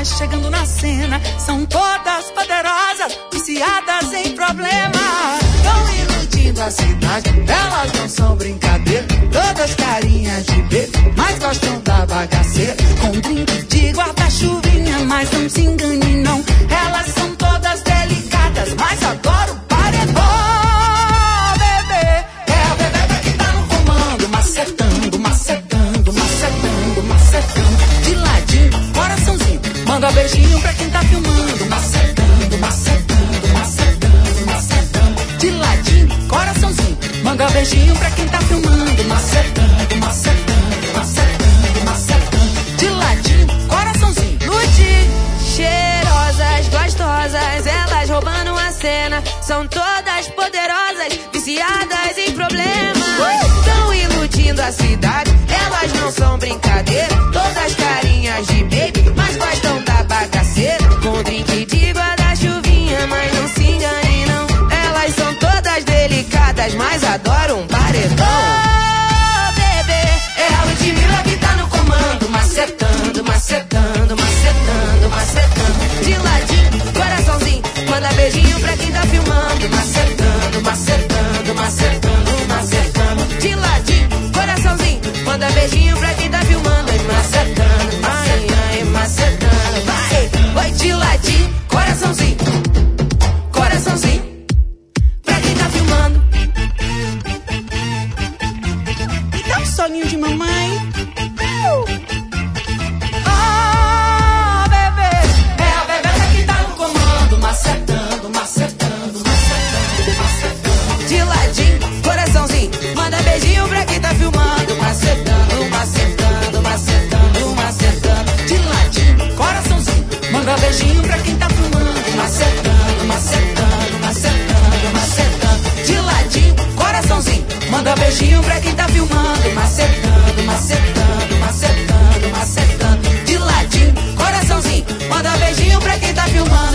mais chegando na cena. São todas poderosas, viciadas em problemas. Tão iludindo a cidade, elas não são brincadeira. Todas carinhas de bebê, mas gostam da bagaceira. Com drink de guarda-chuvinha, mas não se engane não. Elas são todas delicadas, mas adoro paredão. Bebê, é a bebê que tá no comando. Macetando, macetando, macetando, macetando. De ladinho, coraçãozinho, manda beijinho pra quem tá filmando. Macetando, macetando, macetando, macetando. De ladinho, coraçãozinho, manda beijinho pra quem tá filmando. Macetando, macetando, macetando, macetando. De ladinho, coraçãozinho. Lude, cheirosas, gostosas, elas roubando a cena. São todas poderosas, viciadas em problemas. Tão iludindo a cidade, elas não são brincadeira. Todas carinhas de baby, mas gostam da bagaceira. Com drink de guarda-chuvinha, mas não se engane não. Elas são todas delicadas, mas adoram um paredão. Oh, bebê, é a Ludmilla que tá no comando. Macetando, macetando, macetando, macetando. De ladinho, coraçãozinho, manda beijinho pra quem tá filmando. Macetando, macetando, macetando, macetando. De ladinho, coraçãozinho, manda beijinho pra quem tá filmando. Macetando, ai, ai, macetando. Vai, de ladinho, coraçãozinho, coraçãozinho, pra quem tá filmando. E dá um soninho de mamãe. Oh, bebê, é a bebê que tá no comando. Macetando, macetando, macetando, macetando. De ladinho, coraçãozinho, manda beijinho pra quem tá filmando. Macetando, macetando, macetando, macetando. De ladinho, coraçãozinho, manda beijinho pra quem tá filmando. Macetando, macetando, macetando, macetando. De ladinho, coraçãozinho, manda beijinho pra quem tá filmando. Macetando, macetando, macetando, macetando. De ladinho, coraçãozinho, manda beijinho pra quem tá filmando.